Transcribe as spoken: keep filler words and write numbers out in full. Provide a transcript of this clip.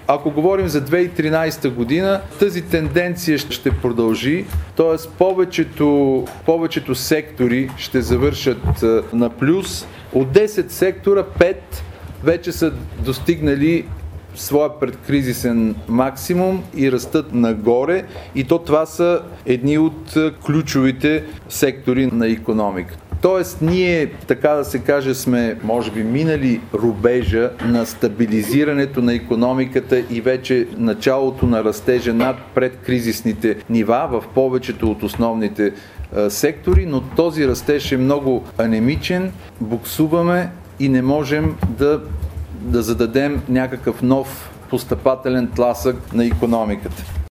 Ако говорим за две хиляди и тринадесета година, тази тенденция ще продължи, т.е. повечето, повечето сектори ще завършат на плюс. От десет сектора, пет вече са достигнали своя предкризисен максимум и растат нагоре, и то това са едни от ключовите сектори на икономиката. Тоест ние, така да се каже, сме може би минали рубежа на стабилизирането на икономиката и вече началото на растежа над предкризисните нива в повечето от основните а, сектори, но този растеж е много анемичен, буксуваме и не можем да да зададем някакъв нов постъпателен тласък на икономиката.